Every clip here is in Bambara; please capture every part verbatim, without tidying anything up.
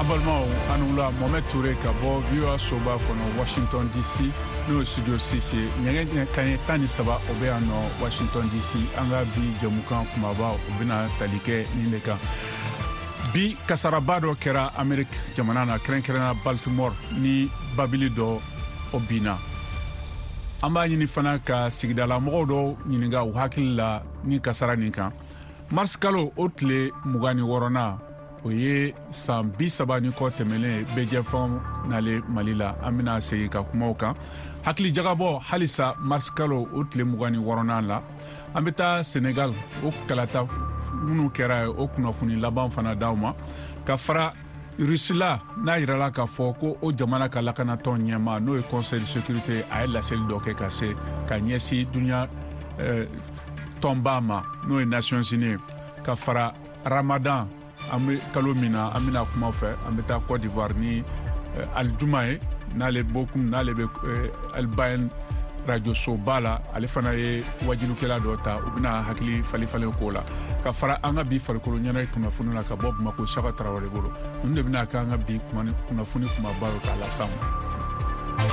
Abalmao anula Mohamed Touré ka bɔ V O A soba kɔnɔ Washington D C n'o ye studio six ye ɲɛgɛn kaɲɛ tan ni saba o bɛ yan nɔ Washington D C an ka bi jɛmukan kumaba o bɛna tali kɛ nin de kan. Bi kasaraba dɔ kɛra Ameriki jamana na kɛrɛnkɛrɛnna Baltimore ni babili dɔ o binna. An b'a ɲini fana ka sigidala mɔgɔw dɔw ɲininka u hakili la ni kasara nin kan. Mars kalo o tile mugan ni wɔɔrɔnan o ye san bi saba ni kɔ tɛmɛlen bɛjɛfɛnw nale Mali la an bɛna segin ka kumaw kan. Hakili jagabɔ halisa Mars kalo o tile mugan ni wɔɔrɔnan la an bɛ taa Senegal o kalata minnu kɛra o kunnafoni laban fana d'aw ma ka fara Rusila n'a yirala k'a fɔ ko o jamana ka lakanatɔn ɲɛma n'o ye Conseil de sécurité a ye laseli dɔ kɛ ka se ka ɲɛsin dunuya eh, tɔnba ma n'o ye Nations Unies ka fara Ramadan an bɛ kalo min na an bɛna kuma fɛ an bɛ taa Côte d'Ivoire ni eh, Aljuma ye n'ale bokum n'ale bɛ eh, Albayen radio soba la ale fana ye wajilukɛla dɔ ta u bɛna hakili falifalen ko la ka fara an ka bi farikolo ɲɛnajɛ kunnafoni la ka bɔ Bamako Saka Tarawele bolo ninnu de bɛna kɛ an ka bi kunnafoni kumaba ye k'a las'an ma.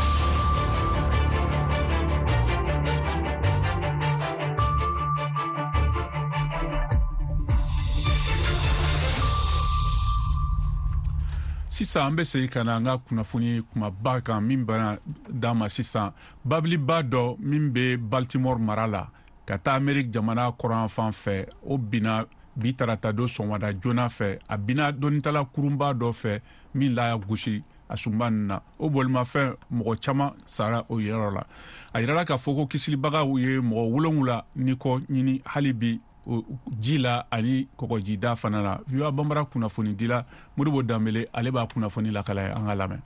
Sisan an bɛ segin ka na an ka kunnafoni kumaba kan min bana d'an ma sisan babiliba dɔ min bɛ Baltimore mara la ka taa Ameriki jamana kɔrɔnyanfan fɛ o binna bi tarata don sɔgɔmada joona fɛ a binna dɔnnitala kurunba dɔ fɛ min la y'a gosi a sunba nin na o bolimafɛn mɔgɔ caman sara o yɔrɔ la a yirala k'a fɔ ko kisilibagaw ye mɔgɔ wolonwula ni kɔ ɲini hali bi ji la ani kɔgɔjida fana na. V O A Bambara kunnafoni dila Modibo Dambele ale b'a kunnafoni lakala an ka lamɛn.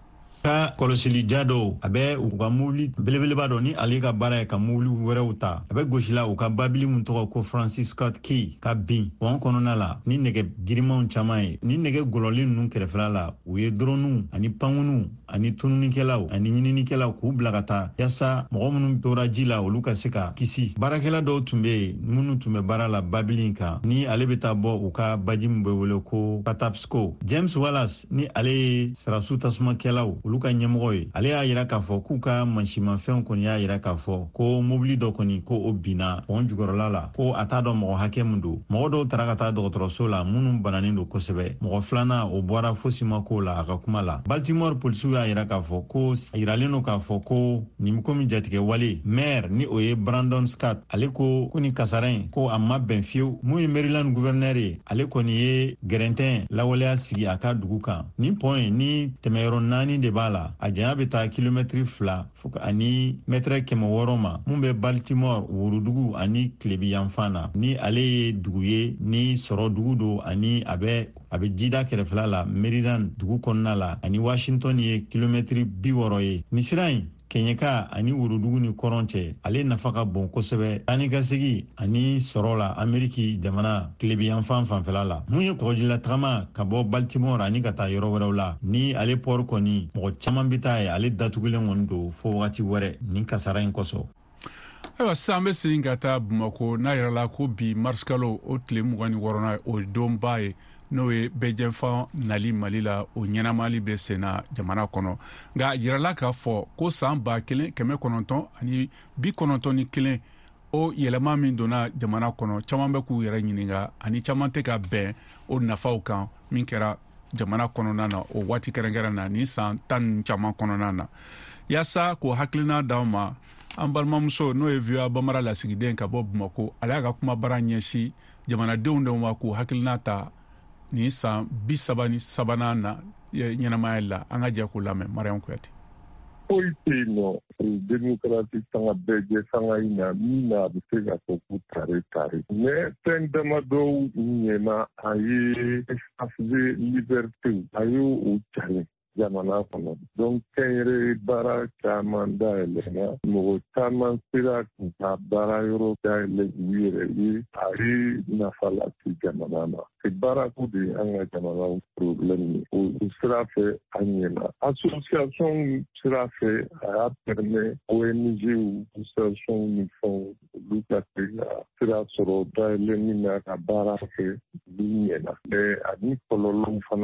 Ka kɔlɔsili jado a bɛ u ka mobili belebeleba dɔ ni ale ka baara ye ka mobili wɛrɛw ta a bɛ gosila u ka babili mun tɔgɔ ko Francis Scott Key ka bin wɔn kɔnɔna la ni nɛgɛ girimanw caman ye ni nɛgɛ gɔlɔli ninnu kɛrɛfɛla la u ye droniw ani pankuniw ani tununikɛlaw ani ɲininikɛlaw k'u bila ka taa yasa mɔgɔ minnu tora ji la olu ka se ka kisi. Baarakɛla dɔw tun bɛ yen minnu tun bɛ baara la babili in kan ni ale bɛ taa bɔ u ka baji min bɛ wele ko Patapsco. James Wallace ni ale ye sarasu tasumakɛlaw olu ka ɲɛmɔgɔ ye ale y'a yira k'a fɔ k'u ka mansimafɛnw kɔni y'a yira k'a fɔ ko mobili dɔ kɔni ko o binna wɔn jukɔrɔla la ko a t'a dɔn mɔgɔ hakɛ min don. Mɔgɔ dɔw taara ka taa dɔgɔtɔrɔso la minnu bananen don kosɛbɛ. Mɔgɔ filanan o bɔra fosi ma k'o la a ka kuma la. Baltimore polisiw y'a yira k'a fɔ ko a yiralen don k'a fɔ ko nin komi jatigɛ wale maire ni o ye Brandon Scott ale ko ko nin kasara in ko a ma bɛn fiyewu. Mun ye Maryland gouverneur ye ale kɔni ye gɛrɛntɛn lawaleya sigi a ka dugu kan. Nin pɔn ni tɛmɛyɔrɔ naani de b'a la a janya bɛ taa kilomɛtiri fila fo ani mɛtɛrɛ kɛmɛ wɔɔrɔ ma mun bɛ Baltimore worodugu ani Tilebi yanfan na ni ale ye dugu ye ni sɔrɔ dugu don ani a bɛ a bɛ jida kɛrɛfɛla la Maryland dugu kɔnɔna la ani Washington ye kilomɛtiri bi wɔɔrɔ ye. Ni sira in Kenyeka ani worodugu ni kɔrɔn cɛ ale nafa ka bon kosɛbɛ ani ka segi ani sɔrɔ la Ameriki jamana Tilebi yanfan fanfɛla la. Mun ye kɔgɔjila tagama ka bɔ Baltimore ani ka taa yɔrɔ wɛrɛw la ni ale pɔri kɔni mɔgɔ caman bɛ taa ye ale datugulen kɔni don fo wagati wɛrɛ ni kasara in kɔsɔ. Ayiwa sisan an bɛ segin ka taa Bamako n'a yirala ko bi Mars kalo o tile mugan ni wɔɔrɔnan o ye donba ye n'o ye bɛjɛfan nali Mali la o ɲɛnamali bɛ senna jamana kɔnɔ nka yirala k'a fɔ ko san ba kelen kɛmɛ kɔnɔntɔn ani bi kɔnɔntɔn ni kelen o yɛlɛma min donna jamana kɔnɔ caman bɛ k'u yɛrɛ ɲininka ani caman tɛ ka bɛn o nafaw kan min kɛra jamana kɔnɔna na o waati kɛrɛnkɛrɛn na ni san tan caman kɔnɔna na yaasa k'o hakilina d'aw ma an balimamuso n'o ye V O A Bambara lasigiden ka bɔ Bamako ale y'a ka kumabara ɲɛsin jamanadenw de ma k'o hakilina ta ni san bi saba ni sabanan na ɲɛnamaya la an ka jɛ k'o lamɛn Mariam Kuyate. Foyi tɛ yen nɔ démocratie sanga bɛɛ jɛ sanga in na min na a bɛ se ka fɔ ko tare tare mais fɛn damadɔw ɲɛna a ye espace de liberté a y'o cari jamana kɔnɔ donc kɛnyɛrɛ baara caman dayɛlɛnna mɔgɔ caman sera k'u ka baara yɔrɔ dayɛlɛ u yɛrɛ ye a ye nafa lase jamana ma c'est baara ko de an ka jamana problème ye o sira fɛ a ɲɛna association sira fɛ a y'a permet O N G association ni fɛnw olu ka se ka sira sɔrɔ dayɛlɛ min na ka baara kɛ olu ɲɛna mais ani kɔlɔlɔw fana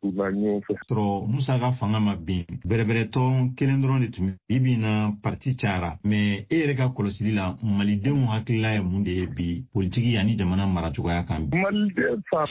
donna ɲɔgɔn fɛ. sɔrɔ Musa ka fanga ma bin bɛrɛbɛrɛtɔn kelen dɔrɔn de tun bi bi na parti cayara mais e yɛrɛ ka kɔlɔsili la malidenw hakilila ye mun de ye bi politiki ani jamana maracogoya kan bi. Maliden fa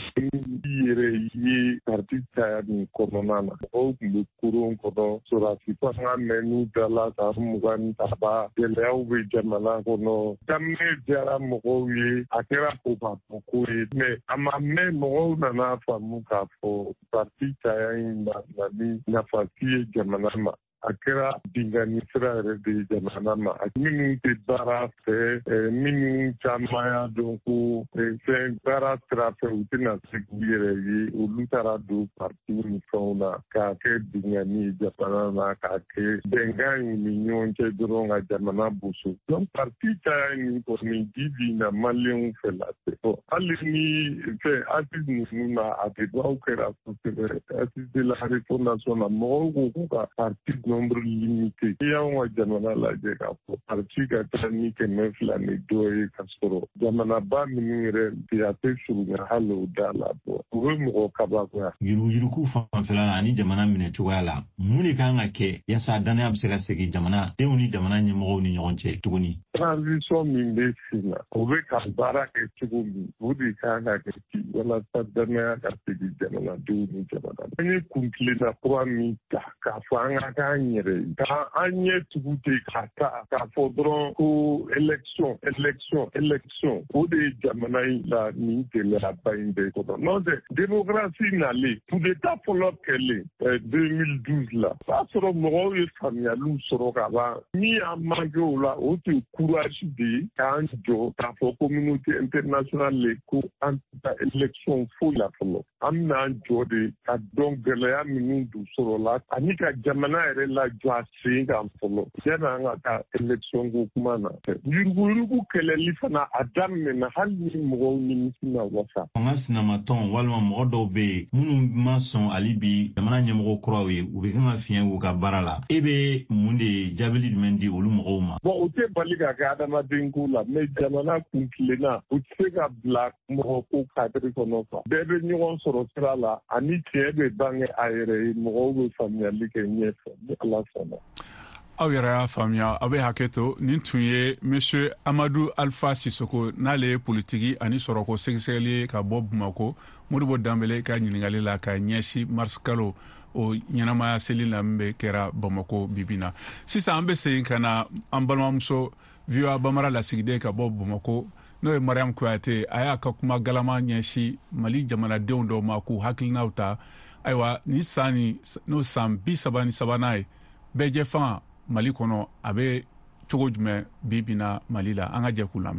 yɛrɛ ye parti caya nin kɔnɔna na mɔgɔw tun bɛ kurun kɔnɔ sɔrɔsi fanga mɛn n'u dala ka mugan ni saba gɛlɛyaw bɛ jamana kɔnɔ daminɛ diyara mɔgɔw ye a kɛra ko ka fɔ ko ye mais a ma mɛn mɔgɔw nana faamu k'a fɔ parti caya in na ni nafasi ye jamana ma. A kɛra binganni sira yɛrɛ de ye jamana ma minnu tɛ baara fɛ minnu caman y'a dɔn ko fɛn baara sira fɛ u tɛna se k'u yɛrɛ ye olu taara don parti ni fɛnw na k'a kɛ binganni ye jamana na k'a kɛ bɛnkan y'u ni ɲɔgɔn cɛ dɔrɔn ka jamana boso donc parti caya nin kɔni bi bi na maliyɛnw fɛ la tɛ hali ni fɛn assise ninnu na a débat kɛra kosɛbɛ assise de la réforme nationale mɔgɔw ko k'u ka parti nombre limité. Il y a un jamana lajɛ k'a fɔ parti ka taa ni kɛmɛ fila ni dɔ ye ka sɔrɔ jamanaba minnu yɛrɛ bi a tɛ surunya hali o da la bɔ u bɛ mɔgɔ kabakoya. Yuruguyurugu fanfɛla la ani jamana minɛ cogoya la mun de kan ka kɛ yaasa danaya bɛ se ka segin jamana denw ni jamana ɲɛmɔgɔw ni ɲɔgɔn cɛ tuguni. Transition min bɛ sen na o bɛ ka baara kɛ cogo min o de kan ka kɛ ci walasa danaya ka segin jamanadenw ni jamana. An ye kuntilenna kura min ta k'a fɔ an ka k'an yɛrɛ ka an ɲɛ tugu ten ka taa k'a fɔ dɔrɔn ko élection élection élection o de ye jamana in la nin gɛlɛyaba in bɛɛ kɔnɔ n'o tɛ démocratie nalen coup d'état fɔlɔ kɛlen deux mille douze la o b'a sɔrɔ mɔgɔw ye faamuyaliw sɔrɔ ka ban min y'a manqué o la o tun ye courage de ye k'an jɔ k'a fɔ communauté internationale le ko an tɛ taa élection foyi la fɔlɔ an bɛn'an jɔ de ka dɔn gɛlɛya minnu dun sɔrɔla ani ka jamana yɛrɛ la jɔ a sen kan fɔlɔ yanni an ka taa élection ko kuma na yuruguyurugu kɛlɛli fana a daminɛna hali ni mɔgɔw nimisi ma wasa. Fanga sinamatɔn walima mɔgɔ dɔw bɛ yen minnu ma sɔn hali bi jamana ɲɛmɔgɔ kuraw ye u bɛ kan ka fiɲɛ k'u ka baara la e bɛ mun de jaabili jumɛn di olu mɔgɔw ma. Bon o tɛ bali ka kɛ adamaden ko la mais jamana kun tilenna u tɛ se ka bila mɔgɔ ko kadiri kɔnɔ quoi bɛɛ bɛ ɲɔgɔn sɔrɔ sira la ani tiɲɛ bɛ bange a yɛrɛ ye mɔgɔw bɛ faamuyali kɛ ɲɛfɛ ni ala sɔnna. Aw yɛrɛ y'a faamuya a bɛ hakɛ to nin tun ye monsieur Amadu Alpha Sisoko n'ale ye politiki ani sɔrɔko sɛgɛsɛgɛli ye ka bɔ Bamako Modibo Danbele ka ɲininkali la ka ɲɛsin mars kalo o ɲɛnamaya seli la min bɛ kɛra Bamako bibi na sisan an bɛ segin ka na an balimamuso V O A Bamara lasigiden ka bɔ Bamako n'o ye Mariam Kuyate a y'a ka kuma galama ɲɛsin Mali jamanadenw dɔw ma k'u hakilinaw ta ayiwa ni san ni n'o san bi saba ni sabanan ye bɛɛ fanga Mali kɔnɔ a bɛ cogo jumɛn bi bi na Mali la an ka jɛ k'u lamɛn.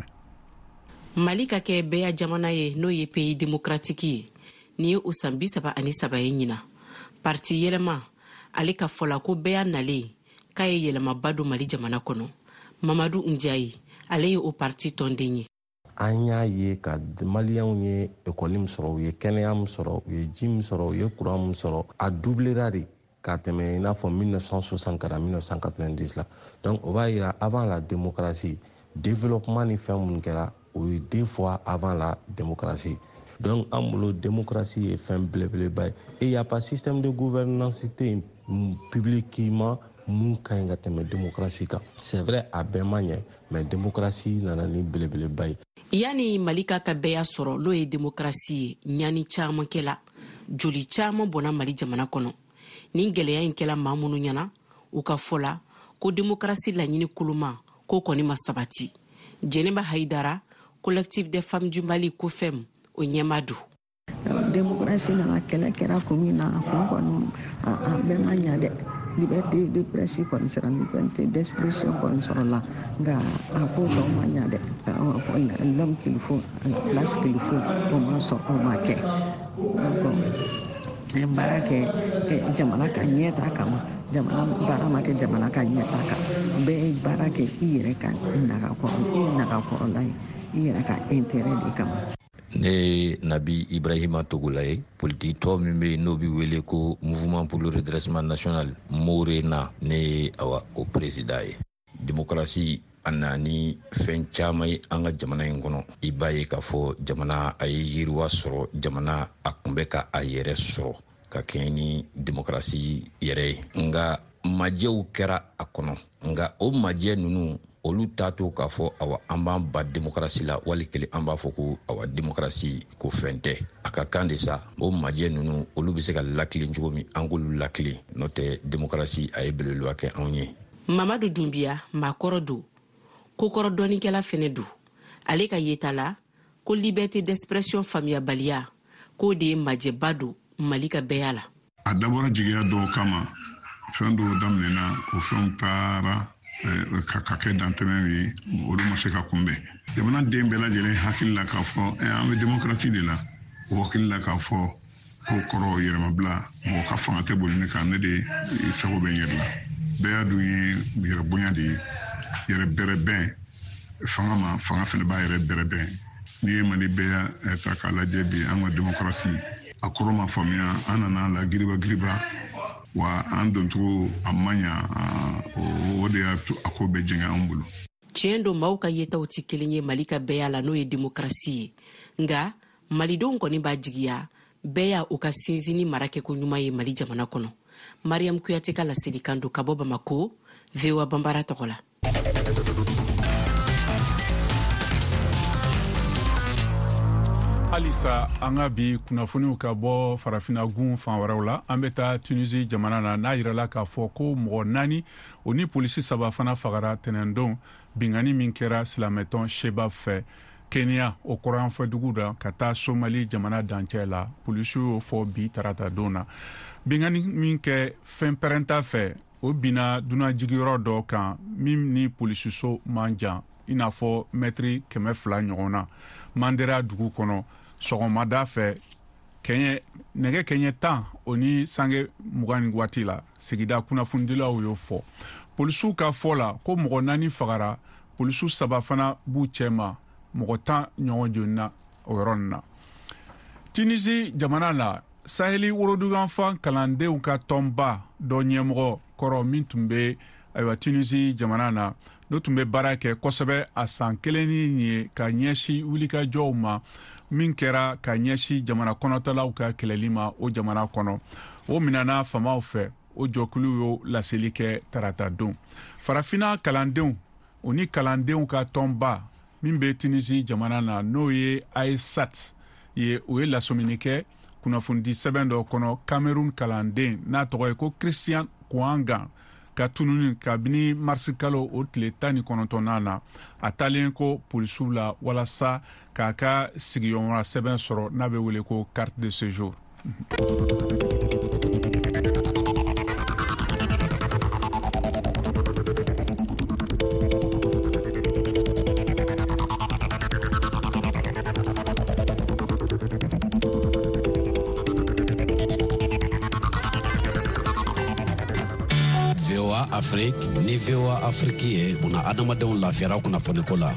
Mali ka kɛ bɛɛ jamana ye n'o ye pays démocratique ye ni ye o san bi saba ani saba ye ɲina parti yɛlɛma ale ka fɔla ko bɛɛ y'a nalen k'a ye yɛlɛmaba don Mali jamana kɔnɔ Mamadu Ndiaye ale ye o parti tɔnden ye. An y'a ye ka maliyɛnw ye école min sɔrɔ u ye kɛnɛya min sɔrɔ u ye ji min sɔrɔ u ye courant min sɔrɔ a doublera de k'a tɛmɛ i n'a fɔ mille neuf cent soixante ka na mille neuf cent quatre-vingt-dix la donc o b'a yira avant la démocratie développement ni fɛn minnu kɛra o ye deux fois avant la démocratie donc an bolo démocratie ye fɛn belebeleba ye et y a pas système de gouvernance tɛ publiquement mun ka ɲi ka tɛmɛ démocratie kan c'est vrai a bɛɛ ma ɲɛ mais démocratie nana ni belebeleba ye. Yani Mali ka ka bɛɛ sɔrɔ n'o ye démocratie ye ɲani caman kɛla joli caman bɔnna Mali jamana kɔnɔ ni gɛlɛya in kɛla maa minnu ɲɛna u ka fɔla ko démocratie laɲini koloma ko kɔni ma sabati Jɛnɛba Hayidara collectif des femmes du Mali ko fɛm o ɲɛma do. Démocratie nana kɛlɛ kɛra ko min na ko kɔni a bɛɛ ma ɲa dɛ liberté de presse kɔni sera liberté d'expression kɔni sɔrɔla nka a ko tɔw ma ɲa dɛ l'homme qu'il faut la place qu'il faut o ma sɔn o ma kɛ baara kɛ jamana ka ɲɛta kama jamana baara ma kɛ jamana ka ɲɛta kan bɛɛ baara kɛ i yɛrɛ ka nagakɔrɔ i nagakɔrɔla ye i yɛrɛ ka intérêt de kama. Ne ye Nabi Ibrahima Togola ye politique tɔ min bɛ yen n'o bɛ wele ko mouvement pour le redressement national Morena ne ye awa o président ye. Démocratie a na ni fɛn caman ye an ka jamana in kɔnɔ i b'a ye k'a fɔ jamana a ye yiriwa sɔrɔ jamana a tun bɛ ka a yɛrɛ sɔrɔ ka kɛɲɛ ni démocratie yɛrɛ nga majɛw kɛra a kɔnɔ nga o majɛ nunu olu tato k'a fɔ awa an b'an ba démocratie la wali kelen an b'a fɔ ko awa démocratie ko fɛn tɛ a ka kan de sa o majɛ nunu olu bɛ se ka lakilen cogo min an k'olu lakilen n'o tɛ démocratie a ye belebeleba kɛ anw ye. Mamadu Dunbiya maakɔrɔ do kokɔrɔ dɔnikɛla fɛnɛ do ale ka yeta la ko liberté d'expression faamuyabaliya k'o de ye majɛba do Mali ka bɛya la. A dabɔra jigiya dɔw kama fɛn dɔw daminɛna o fɛnw taara ka ka kɛ dantɛmɛ ye olu ma se ka kunbɛn. Jamana den bɛɛ lajɛlen hakili la k'a fɔ an bɛ démocratie de la o hakili la k'a fɔ ko kɔrɔ yɛrɛmabila mɔgɔ ka fanga tɛ boli ne kan ne de sago bɛ n yɛrɛ la. Bɛɛ dun ye yɛrɛ bonya de ye yɛrɛ bɛrɛ bɛn fanga ma fanga fana b'a yɛrɛ bɛrɛ bɛn. N'i ye Mali bɛɛ ta k'a lajɛ bi an ka démocratie a kɔrɔ ma faamuya an nana la giriba giriba wa an doncogo a man ɲa o de y'a to a ko bɛ jɛngɛ an bolo. Tiɲɛ don maaw ka yetaw ti kelen ye Mali ka bɛya la n'o ye démocratie ye nga malidenw kɔni b'a jigiya bɛya u ka sinsin ni mara kɛko ɲuman ye Mali jamana kɔnɔ. Mariam Kuyate ka laselikan do ka bɔ Bamako, V O A Bambara tɔgɔ la. Halisa an ka bi kunnafoniw ka bɔ farafina gun fan wɛrɛw la an bɛ taa Tunisie jamana na n'a yirala k'a fɔ ko mɔgɔ naani o ni polisi saba fana fagara tɛnɛndon bingani min kɛra silamɛtɔn Sheba fɛ Kenya o kɔrɔyanfɛdugu la ka taa Somali jamana dancɛ la polisiw y'o fɔ bi tarata don na bingani min kɛ fɛn pɛrɛnta fɛ o bina dunajigiyɔrɔ dɔ kan min ni polisiso man jan i n'a fɔ mɛtiri kɛmɛ fila ɲɔgɔn na Mandera dugu kɔnɔ sɔgɔmada fɛ kɛɲɛ nɛgɛ kɛɲɛ tan o ni sange mugan ni waati la sigida kunnafonidilaw y'o fɔ polisiw ka fɔ la ko mɔgɔ naani fagara polisiw saba fana b'u cɛma mɔgɔ tan ɲɔgɔn jolina o yɔrɔ nin na. Tunisie jamana la Saheli woroduganfan kalandenw ka tɔnba dɔ ɲɛmɔgɔ kɔrɔ min tun bɛ ayiwa Tunisie jamana na n'o tun bɛ baara kɛ kosɛbɛ a san kelen ni ye ka ɲɛsin wulikajɔw ma min kɛra ka ɲɛsin jamana kɔnɔtalaw ka kɛlɛli ma o jamana kɔnɔ o minɛna famaw fɛ o jɔkuluw y'o laseli kɛ tarata don. Farafina kalandenw o ni kalandenw ka tɔnba min bɛ Tunisie jamana na n'o ye Aissat ye o ye lasomini kɛ kunnafonidi sɛbɛn dɔ kɔnɔ Cameroun kalanden n'a tɔgɔ ye ko Christian Kouanga ka tununi kabini marisi kalo o tile tan ni kɔnɔntɔnnan na a talen ko polisiw la walasa k'a ka sigiyɔrɔma sɛbɛn sɔrɔ n'a bɛ wele ko carte de séjour. Afrique ni V O A Afrique ye buna adamadenw lafiyara kunnafoniko la.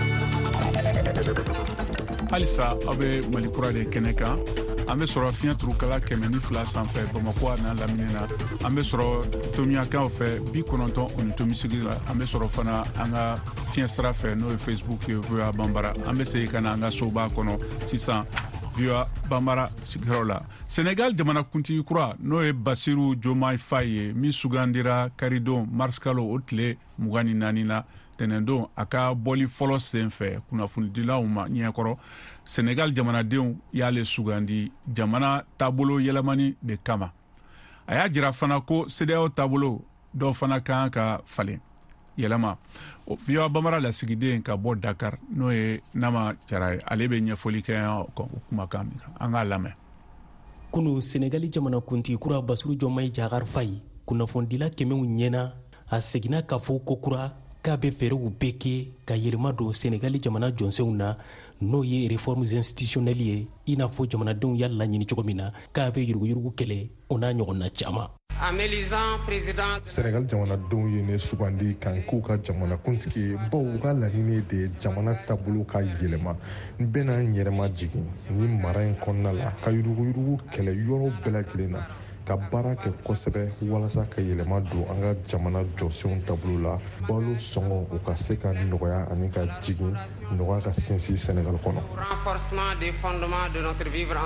Halisa aw bɛ Mali kura de kɛnɛ kan an bɛ sɔrɔ fiɲɛ turukala kɛmɛ ni fila sanfɛ Bamako n'a lamini na an bɛ sɔrɔ tomiyakanw fɛ bi kɔnɔntɔn ani tomisigi la an bɛ sɔrɔ fana an ka fiɲɛ sira fɛ n'o ye Facebook ye V O A Bambara an bɛ segin ka na an ka soba kɔnɔ sisan V O A Bambara sigiyɔrɔ la. Senegal jamanakuntigi kura n'o ye Basiru Diomaye Faye ye min sugandira karidon mars kalo o tile mugan ni naani na tɛnɛndon a ka bɔli fɔlɔ sen fɛ kunnafonidilaw ma ɲɛkɔrɔ Senegal jamanadenw y'ale sugandi jamana taabolo yɛlɛmani de kama. A y'a jira fana ko C D A O taabolo dɔw fana kan ka falen yɛlɛma. V O A Bambara lasigiden ka bɔ Dakar n'o ye Nama Jara ye ale bɛ ɲɛfɔli kɛ o kumakan min kan an k'a lamɛn. Kunu Senegali jamanakuntigi kura Basiru Diomaye Diakhar Faye kunnafonidila kɛmɛw ɲɛna a seginna k'a fɔ ko kura k'a bɛ fɛɛrɛw bɛɛ kɛ ka yɛlɛma don Senegali jamana jɔnsenw na n'o ye réformes institutionnelles ye i n'a fɔ jamanadenw y'a laɲini cogo min na k'a bɛ yuruguyurugu kɛlɛ o n'a ɲɔgɔn na caman. Senegal jamanadenw ye ne sugandi kan k'u ka jamanakuntigi baw u ka laɲini de jamana taabolo ka yɛlɛma n bɛna n yɛrɛma jigin ni mara in kɔnɔna la ka yuruguyurugu kɛlɛ yɔrɔ bɛɛ lajɛlen na ka baara kɛ kosɛbɛ walasa ka yɛlɛma don an ka jamana jɔsenw taabolo la balo sɔngɔ u ka se ka nɔgɔya ani ka jigin nɔgɔya ka sinsin Senegal kɔnɔ.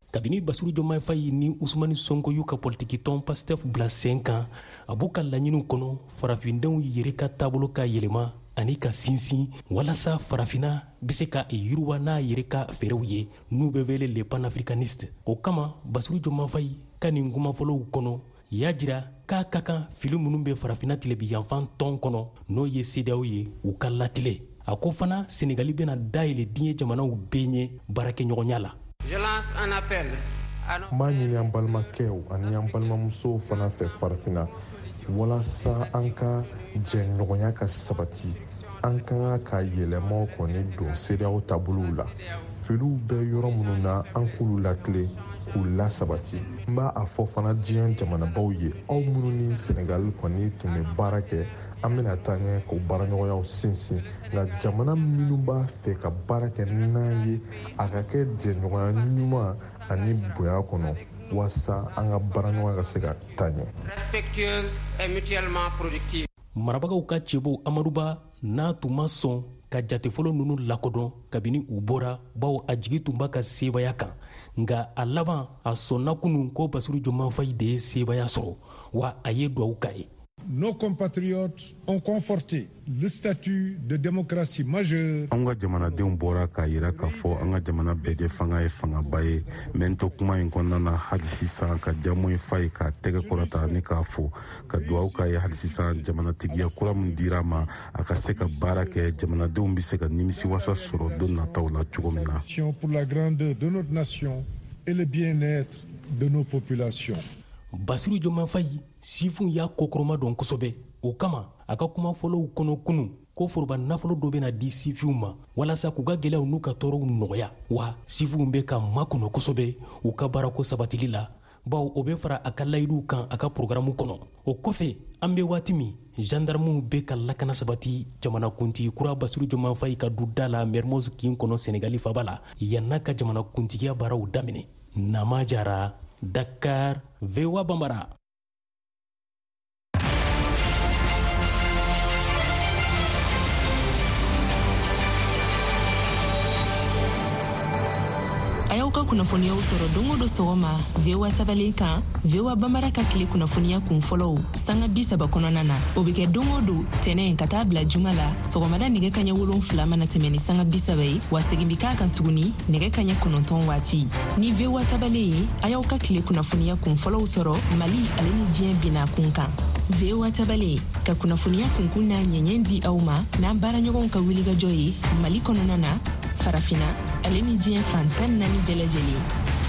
kabini Bassirou Diomaye Faye ni Ousmane Sonko y'u ka politiki tɔn Pastef bila sen kan a b'u ka laɲiniw kɔnɔ farafindenw yɛrɛ ka taabolo ka yɛlɛma ani ka sinsin walasa farafina be se ka yiriwa n'a yɛrɛ ka fɛɛrɛw ye n'u bɛ wele les panafricanistes. O kama Bassirou Diomaye Faye ka nin kumafɔlɔw kɔnɔ y'a jira k'a ka kan fili minnu bɛ farafina tilebiyanfan tɔn kɔnɔ n'o ye C D A O ye u ka latile. A ko fana Senegali bɛna dayɛlɛ diɲɛ jamanaw bɛɛ ɲɛ baarakɛɲɔgɔnya la. Je lance un appel. N b'a ɲini an balimakɛw ani an balimamusow fana fɛ farafina walasa an ka jɛɲɔgɔnya ka sabati an ka ka yɛlɛmaw kɔni don C D A O taabolow la. Filiw bɛ yɔrɔ minnu na an k'olu lakile k'u lasabati. N b'a a fɔ fana diɲɛ jamanabaw ye aw minnu ni Senegali kɔni tun bɛ baara kɛ an bɛna taa ɲɛ k'o baaraɲɔgɔnyaw sinsin nka jamana minnu b'a fɛ ka baara kɛ n'an ye a ka kɛ jɛɲɔgɔnya ɲuman ani bonya kɔnɔ walasa an ka baaraɲɔgɔnya ka se ka taa ɲɛ. Respectueuse et mutuellement productive. Marabagaw ka cɛbo Amaduba n'a tun ma sɔn ka jatefɔlɔ ninnu lakodɔn kabini u bɔra bawo a jigi tun b'a ka sebaya kan nka a laban a sɔnna kunun ko Bassirou Diomaye Faye de ye sebaya sɔrɔ wa a ye duwawu k'a ye. Nos compatriotes ont conforté le statut de démocratie majeure. An ka jamanadenw bɔra k'a yira k'a fɔ an ka jamana bɛɛ kɛ fanga ye fangaba ye mɛ n to kuma in kɔnɔna na hali sisan ka Diomaye Faye k'a tɛgɛ kɔrɔta ne k'a fɔ ka duwawu k'a ye hali sisan jamanatigiya kura min dira ma a ka se ka baara kɛ jamanadenw bɛ se ka nimisiwasa sɔrɔ don nataw la cogo min na. Pour la grandeur de notre nation et le bien-être de nos populations. Bassirou Diomaye Faye sifun y'a kokɔrɔma dɔn kosɛbɛ o kama a ka kuma fɔlɔw kɔnɔ kunu ko foroba nafolo dɔ bɛna di sifinw ma walasa k'u ka gɛlɛyaw n'u ka tɔɔrɔw nɔgɔya wa sifinw bɛ ka makɔnɔ kosɛbɛ u ka baarako sabatili la bawo o bɛ fara a ka layiduw kan a ka programu kɔnɔ. O kɔfɛ an bɛ waati min gendarmew bɛ ka lakana sabati jamanakuntigi kura Bassirou Diomaye Faye ka du da la Mermoz kin kɔnɔ Senegali faba la yan'a ka jamanakuntigiya baaraw daminɛ. Nama Jara, Dakar, V O A Bambara. A y'aw ka kunnafoniyaw sɔrɔ don o don sɔgɔma V O A tabalen kan V O A Bambara ka tile kunnafoniya kun fɔlɔw sanga bi saba kɔnɔna na o bɛ kɛ don o don tɛnɛn ka taa bila juma la sɔgɔmada nɛgɛ kaɲɛ wolonfila mana tɛmɛ ni sanga bi saba ye wa segin bi k'a kan tuguni nɛgɛ kaɲɛ kɔnɔntɔn waati ni V O A tabalen ye a y'aw ka tile kunnafoniya kun fɔlɔw sɔrɔ Mali ale ni diɲɛ bina kun kan. V O A tabalen ka kunnafoniya kunkun n'a ɲɛɲɛ di aw ma n'an baaraɲɔgɔnw ka wulikajɔ ye Mali kɔnɔna na farafina ale ni diɲɛ fantan naani bɛɛ lajɛlen.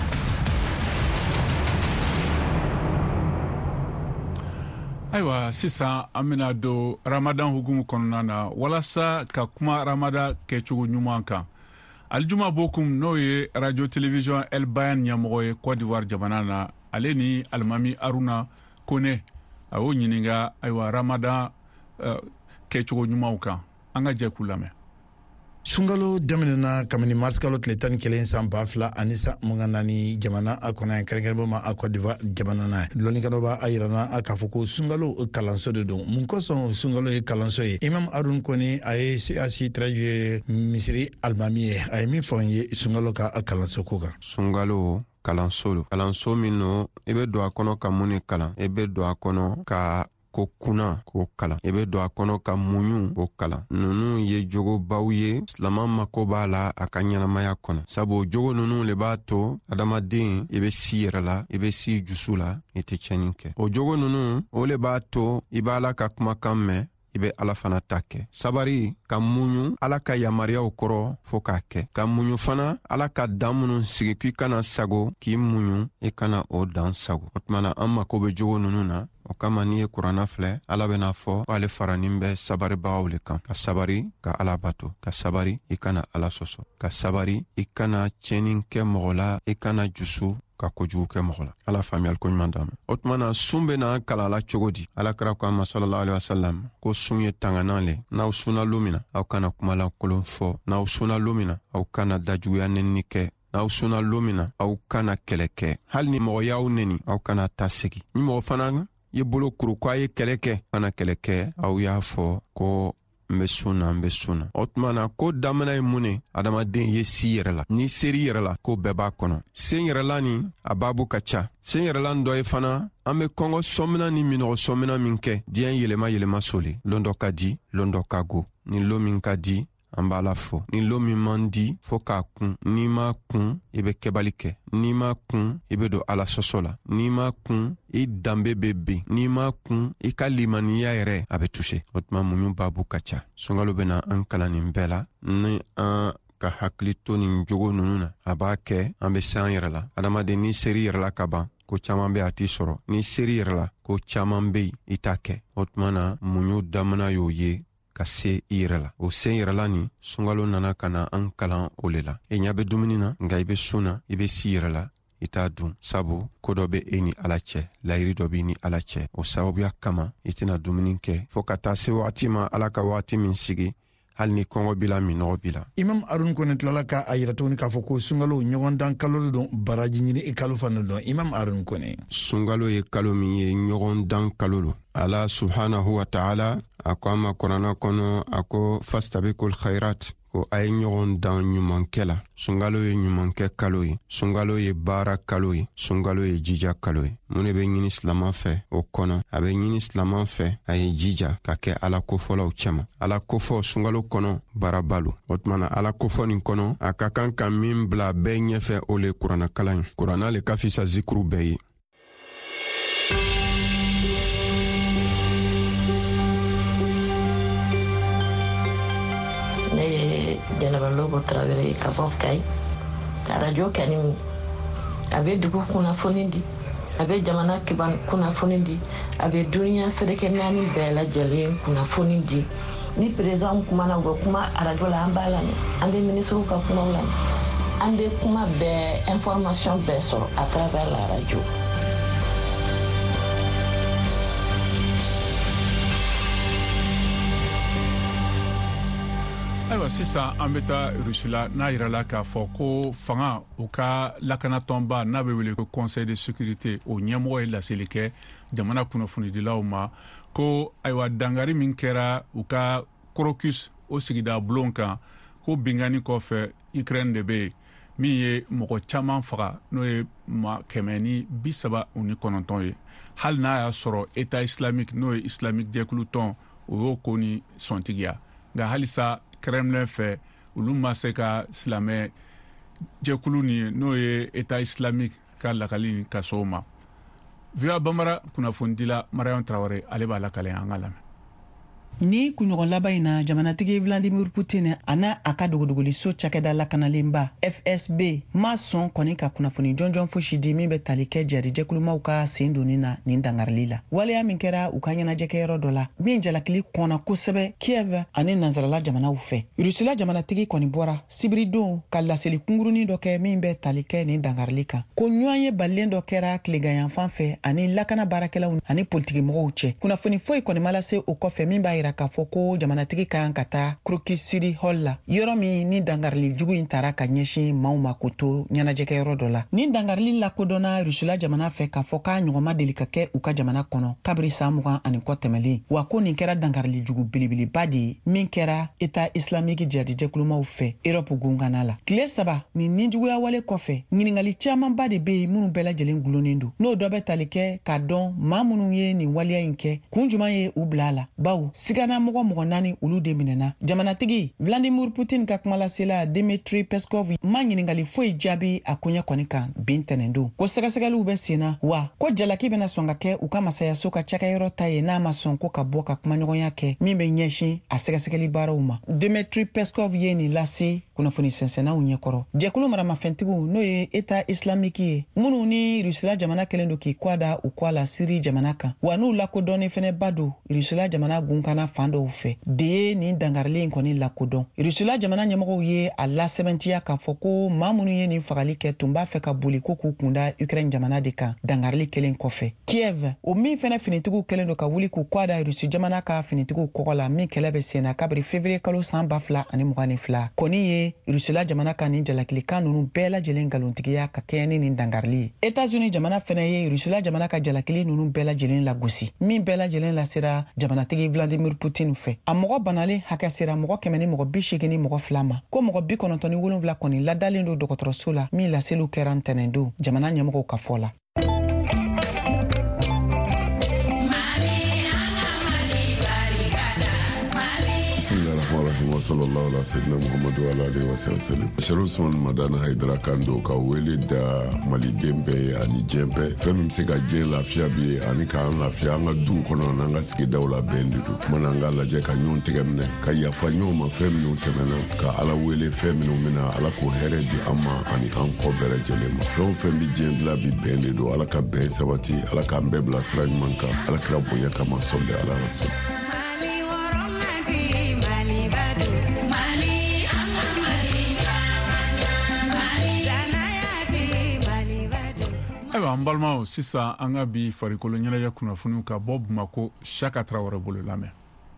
Ayiwa sisan an bɛna don Ramadan hukumu kɔnɔna na walasa ka kuma Ramadan kɛcogo ɲuman kan. Aljuma Bokum n'o ye radio télévision El Bayan ɲɛmɔgɔ ye Côte d'Ivoire jamana na ale ni Alimami Aruna Kone a y'o ɲininka ayiwa Ramadan uh, kɛcogo ɲumanw kan an ka jɛ k'u lamɛn. Sunkalo daminɛna kabini mars kalo tile tan ni kelen san ba fila ani san mugan naani jamana a kɔnɔ yan kɛrɛnkɛrɛnma ma a Côte d'Ivoire jamana na lɔnnikɛlaw b'a yirana a k'a fɔ ko sunkalo kalanso de don mun kosɔn sunkalo ye kalanso ye Imam Arun Kone a ye C A C traduit misiri alimami ye a ye min fɔ n ye sunkalo ka kalanso ko kan. Sunkalo kalanso lo kalanso min no i bɛ don a kɔnɔ ka mun ni kalan i bɛ don a kɔnɔ ka ko kuna ko kalan i bɛ don a kɔnɔ ka muɲu ko kalan nunu ye jogobaw ye silama mako b'a la a ka ɲɛnamaya kɔnɔ sabu jogo nunu le b'a to adamaden i bɛ si yɛrɛ la i bɛ si jusu la i tɛ tiɲɛni kɛ o jogo nunu o le b'a to i b'a la ka kumakan mɛn i bɛ ala fana ta kɛ sabari ka muɲu ala ka yamariyaw kɔrɔ fo k'a kɛ ka muɲu fana ala ka dan minnu sigi k'i kana sago k'i muɲu i kana o dan sago o tuma na an mako bɛ jogo nunu na o kama n'i ye kuranna filɛ ala bɛna fɔ k'ale faranin bɛ sabaribagaw le kan ka sabari ka ala bato ka sabari i kana ala sɔsɔ ka sabari i kana tiɲɛni kɛ mɔgɔ la i kana jusu ka kojugu kɛ mɔgɔ la ala faamuyali ko ɲuman d'an ma o tuma na sun bɛ n'an kalala cogo di alakira ko an ma sallallahu alaihi wasallam ko sun ye tanganan le n'aw sunna don min na aw kana kumalankolon fɔ n'aw sunna don min na aw kana dajuguya nɛnini kɛ n'aw sunna don min na aw kana kɛlɛ kɛ hali ni mɔgɔ y'aw nɛni aw kana ta segi ni mɔgɔ fana ye bolo kuru ko a ye kɛlɛ kɛ kana kɛlɛ kɛ aw y'a fɔ ko n be sunna n be sunna o tuma na ko damana ye mun ne adamaden ye si yɛrɛ la ni seri yɛrɛ la ko bɛɛ b'a kɔnɔ sen yɛrɛla ni a babu ka ca sen yɛrɛla n dɔ ye fana an be kɔngɔ sɔmina ni minɔgɔ sɔmina min kɛ diɲɛ yɛlɛma yɛlɛma soli lon dɔ ka di lon dɔ ka go ni lo min ka di an b'a la fɔ ni lo min man di fɔ k'a kun n'i ma kun i be kɛbali kɛ n'i ma kun i be don ala sɔsɔ la n'i ma kun i danbe be ben n'i ma kun i ka limaniya yɛrɛ a be tuse o tuma muɲu babu ka ca sunkalo bena an kalan nin bɛɛ la ni an ka hakili to nin jogo nunu na a b'a kɛ an be se an yɛrɛ la adamaden ni seri yɛrɛ la ka ban ko caaman be a t'i sɔrɔ ni seri yɛrɛ la ko caaman be i t'a kɛ o tuma na muɲu damana y'o ye ka se i yɛrɛ la o sen yɛrɛ la ni sunkalo nana ka na an kalan o le la e ɲa be dumuni na nka i be sun na i be si yɛrɛ la i t'a dun sabu ko dɔ be e ni ala cɛ layiri dɔ b'i ni ala cɛ o sababuya kama i tɛna dumuni kɛ fɔɔ ka taa se wagati ma ala ka wagati min sigi hali ni kɔngɔ b'i la minɔgɔ b'i la imam arun kone tilala ka a yira tuguni k'a fɔ ko sunkalo ɲɔgɔn dan kalo de don baraji ɲini i kalo fana don imam arun kone sunkalo ye kalo min ye ɲɔgɔn dan kalo lo ala subhanahu wa ta'ala a ko an ma kuranna kɔnɔ a ko fastabikul khairat ko a ye ɲɔgɔn dan ɲumankɛ la sunkalo ye ɲumankɛ kalo ye sunkalo ye baara kalo ye sunkalo ye jija kalo ye mun de be ɲini silama fɛ o kɔnɔ a be ɲini silama fɛ a ye jija ka kɛ ala kofɔlaw cɛma ala kofɔ sunkalo kɔnɔ baaraba lo o tuma na ala kofɔ nin kɔnɔ a ka kan ka min bila bɛɛ ɲɛfɛ o le kuranna kalan ye kuranna le ka fisa zikuru bɛɛ ye Jɛnɛba Lobo Tarawele ka bɔ Kayi radio kɛni a bɛ dugu kunnafoni di a bɛ jamana kiban kunnafoni di a bɛ duniya fɛrɛkɛ naani bɛɛ lajɛlen kunnafoni di ni président kumana u bɛ kuma radio la an b'a lamɛn an bɛ ministre ka kumaw lamɛn an bɛ kuma bɛɛ information bɛɛ sɔrɔ à travers la radio. ayiwa sisan an be taa rusila n'a yirala k'a fɔ ko fanga u ka lakanatɔnba n'a be wele ko conseil de sécurité o ɲɛmɔgɔ ye laseli kɛ jamana kunnafonidilaw ma ko ayiwa dangari min kɛra u ka crocus o sigida bulon kan ko bingani kɔfɛ Ukraine de be yen min ye mɔgɔ caman faga n'o ye ma kɛmɛ ni bi saba u ni kɔnɔntɔn ye hali n'a y'a sɔrɔ état islamique n'o ye islamique jɛkulu tɔn o y'o ko ni sɔntigiya nka halisa Kremlin fɛ olu ma se ka silamɛ jɛkulu ni n'o ye état islamique ka lakali ka so ma via bambara kunnafonidila Mariam Traoré ale b'a lakale an ka lamɛn ni kunɲɔgɔn laban in na jamanatigi Vladimir Putin a n'a a ka dogodogoliso cakɛda lakanalenba F S B ma sɔn kɔni ka kunnafoni jɔnjɔn fosi di min bɛ tali kɛ jarijɛkulumaw ka sen donni na nin dangarili la waleya min kɛra u ka ɲɛnajɛkɛyɔrɔ dɔ la min jalakili kɔnna kosɛbɛ Kiev ani nansarala jamanaw fɛ Rusila jamanatigi kɔni bɔra sibiridon ka laseli kungurunin dɔ kɛ min bɛ tali kɛ nin dangarili kan ko ɲɔgɔn ye balilen dɔ kɛra tileganyanfan fɛ ani lakana baarakɛlaw ani politigimɔgɔw cɛ kunnafoni foyi kɔni ma lase o kɔfɛ min b'a yira k'a fɔ ko jamanatigi kan ka taa Crocus City Hall la yɔrɔ min ni dangarili jugu in tara ka ɲɛsin maaw ma ko to ɲɛnajɛkɛyɔrɔ dɔ la ni dangarili lakodɔnna Rusila jamana fɛ k'a fɔ k'a ɲɔgɔn ma deli ka kɛ u ka jamana kɔnɔ kabiri san mugan ani kɔ tɛmɛlen wa ko nin kɛra dangarili jugu belebeleba de ye min kɛra état islamique jarijɛkulumaw fɛ Europe gungana la tile saba nin ninjuguya wale kɔfɛ ɲiningali camanba de be yen minnu bɛɛ lajɛlen gulonnen don n'o dɔ bɛ tali kɛ k'a dɔn maa minnu ye nin waleya in kɛ kun juman ye u bila a la baw sigana mɔgɔ mɔgɔ naani olu de minɛna jamanatigi Vladimir Putin ka kumalasela Dmitry Peskov ma ɲiningali foyi jaabi a koɲɛ kɔni kan bin tɛnɛndon ko sɛgɛsɛgɛliw bɛ senna wa ko jalaki bɛna sɔn ka kɛ u ka masayaso ka cakɛyɔrɔ ta ye n'a ma sɔn ko ka bɔ ka kumaɲɔgɔnya kɛ min bɛ ɲɛsin a sɛgɛsɛgɛli baaraw ma Dmitry Peskov ye nin lase kunnafoni sɛnsɛnnaw ɲɛkɔrɔ jɛkulu maramafɛntigiw n'o ye état islamique ye minnu ni Rusila jamana kɛlen do k'i kɔ da u kɔ la Siri jamana kan wa n'u lakodɔnni fɛnɛ ba do Rusila jamana gunkana fan dɔw fɛ de ye nin dangarili in kɔni lakodɔn Rusila jamana ɲɛmɔgɔw ye a lasɛbɛntiya k'a fɔ ko maa minnu ye nin fagali kɛ tun b'a fɛ ka boli ko k'u kunda Ukraine jamana de kan dangarili kelen kɔfɛ Kiev o min fɛnɛ finitigiw kɛlen do ka wuli k'u kɔ da Rusi jamana ka finitigiw kɔgɔ la min kɛlɛ bɛ senna kabiri février kalo san ba fila ani mugan ni fila kɔni ye Rusila jamana ka nin jalakilikan ninnu bɛɛ lajɛlen nkalontigiya ka kɛɲɛ ni nin dangarili ye États-Unis jamana fɛnɛ ye Rusila jamana ka jalakili ninnu bɛɛ lajɛlen lagosi min bɛɛ lajɛlen lasera jamanatigi Vladimir Vladimir Putin fɛ a mɔgɔ banalen hakɛ sera mɔgɔ kɛmɛ ni mɔgɔ bi seegin ni mɔgɔ fila ma ko mɔgɔ bi kɔnɔntɔn ni wolonwula kɔni ladalen don dɔgɔtɔrɔso la min laseliw kɛra ntɛnɛndon jamana ɲɛmɔgɔw ka fɔ la. Wa sallallahu ala sayyidina Muhammadu wa alihi wa sallam. Sharu Usman Madana Haidara Kando ka wele da maliden bɛɛ ani diɲɛ bɛɛ fɛn min bɛ se ka diɲɛ lafiya bi ani k'an lafiya an ka duw kɔnɔ n'an ka sigidaw la bɛn de don. Kuma na an ka lajɛ ka ɲɔgɔn tɛgɛ minɛ ka yafa ɲɔgɔn ma fɛn minnu tɛmɛna ka Ala wele fɛn minnu bɛna Ala k'o hɛrɛ di an ma ani an kɔ bɛɛ lajɛlen ma. Fɛn o fɛn bɛ diɲɛ dilan bi bɛn de don. Ala ka bɛn sabati, Ala k'an bɛɛ bila sira ɲuman kan. Ala kira bonya kama sɔli ala rasul. Ayiwa an balimaw sisan an ka bi farikolo ɲɛnajɛ kunnafoniw ka bɔ Bamako Chaka Traoré bolo lamɛn.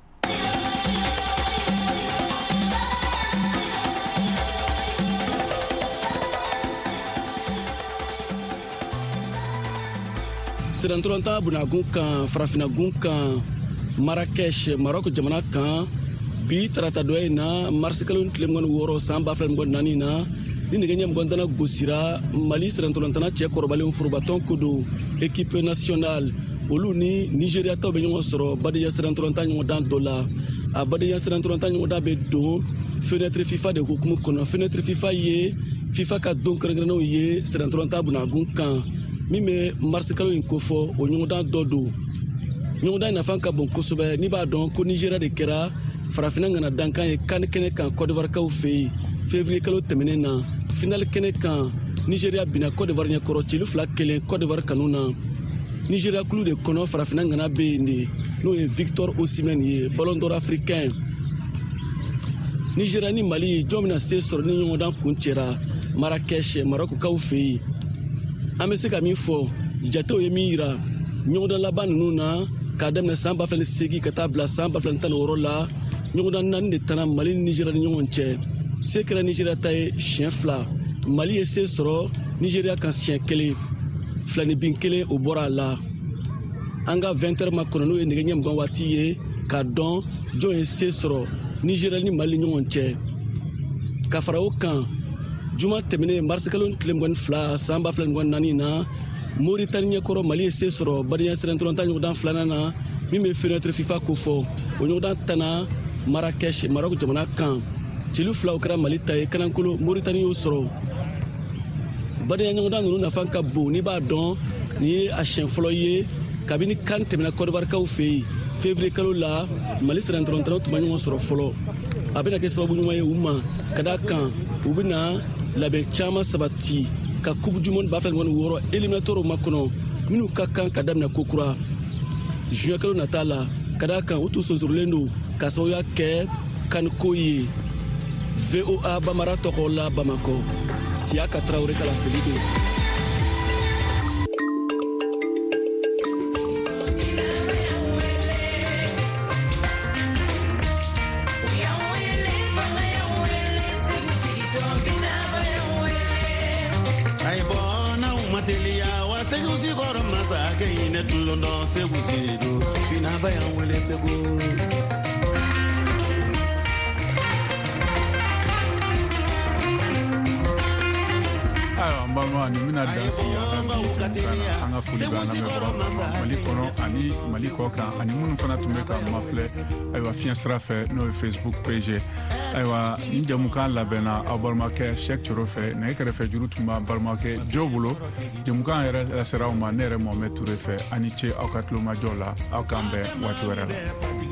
Siranturanta bunagun kan farafinagun kan Marrakech Maroc jamana kan bi tarata dɔ in na marisi kalo tile mugan ni wɔɔrɔ san ba fila ni mugan ni naani na ni nɛgɛ ɲɛ mugan tana gosira Mali sirantolantana cɛ kɔrɔbalenw forobatɔn ko don équipe nationale olu ni Nigeria taw bɛ ɲɔgɔn sɔrɔ Badenya sirantolanta ɲɔgɔndan dɔ la a Badenya sirantolanta ɲɔgɔndan bɛ don fenêtre FIFA de hukumu kɔnɔ fenêtre FIFA ye FIFA ka don kɛrɛnkɛrɛnnenw ye sirantolanta bunagun kan min bɛ marisi kalo in kofɔ o ɲɔgɔndan dɔ don ɲɔgɔndan nafa ka bon kosɛbɛ n'i b'a dɔn ko Nigeria de kɛra farafina ngana dankan ye kan kɛnɛ kan Côte d'Ivoire kaw fɛ yen février kalo tɛmɛnen na final kɛnɛ kan Nigeria bina Côte d'Ivoire ɲɛkɔrɔ cili fila kelen Côte d'Ivoire kanu na Nigeria kulu de kɔnɔ farafina ngana bɛ yen de n'o ye Victor Osimhen ye Ballon d'Or africain Nigeria ni Mali jɔn bɛna se sɔrɔ ni ɲɔgɔndan kun cɛra Marrakech Maroc kaw fɛ yen an bɛ se ka min fɔ jatew ye min yira ɲɔgɔndan laban ninnu na k'a daminɛ san ba fila ni seegin ka taa bila san ba fila ni tan ni wɔɔrɔ la ɲɔgɔndan naani de tana Mali ni Nigeria ni ɲɔgɔn cɛ se kɛra Nigeria ta ye siɲɛ fila Mali ye se sɔrɔ Nigeria kan siɲɛ kelen filani bin kelen o bɔra a la an ka vingt heures ma kɔnɔ n'o ye nɛgɛ ɲɛ mugan waati ye k'a dɔn jɔn ye se sɔrɔ Nigeria ni Mali ni ɲɔgɔn cɛ ka fara o kan juma tɛmɛnen marisi kalo tile mugan ni fila san ba fila ni mugan ni naani na Mauritanie ɲɛkɔrɔ Mali ye se sɔrɔ Badenya sirantolanta ɲɔgɔndan filanan na min bɛ fenêtre FIFA ko fɔ o ɲɔgɔndan tana Marrakech Maroc jamana kan cili filaw kɛra Mali ta ye kanankolo Mauritanie y'o sɔrɔ Badenya ɲɔgɔndan ninnu nafa ka bon n'i b'a dɔn nin ye a siɲɛ fɔlɔ ye kabini kan tɛmɛna Côte d'Ivoire kaw fɛ yen février kalo la Mali sirantolantanaw tun ma ɲɔgɔn sɔrɔ fɔlɔ a bɛna kɛ sababu ɲuman ye u ma ka d'a kan u bɛna labɛn caman sabati ka coupe du monde ba fila ni wɔɔrɔ éliminatoire ma kɔnɔ minnu ka kan ka daminɛ kokura juin kalo nata la ka d'a kan u tun sonsorilen don ka sababuya kɛ kaniko ye V O A Bamara tɔgɔ la Bamako Siaka Traoré ka laseli don. Balma ni mina dansi an ka foli bɛ an lamɛnbagaw Mali kɔnɔ ani Mali kɔ kan ani minnu fana tun bɛ ka mafilɛ ayiwa fiɲɛ sira fɛ n'o ye Facebook page ayiwa ni jamukan labɛnna aw balimakɛ Sɛk Coro fɛ nɛgɛ kɛrɛfɛ juru tun b'a balimakɛ Jo bolo jamukan yɛrɛ sera aw ma ne yɛrɛ Mohamed Touré fɛ ani ce aw ka tulomajɔ la aw k'an bɛn waati wɛrɛ la.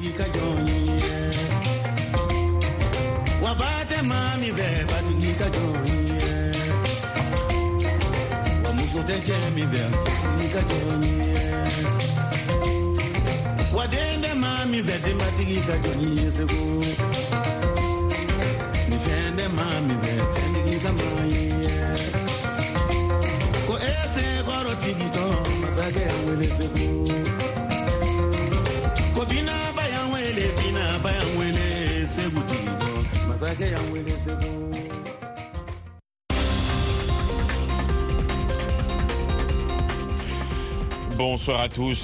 Wadende mami vede matigi ka joni sego ni vende mami vende ka mai ko ese goro tigi to masake wele sego ko bina bayan wele bina bayan wele sego tigi to masake ya wele sego. Bonsoir à tous.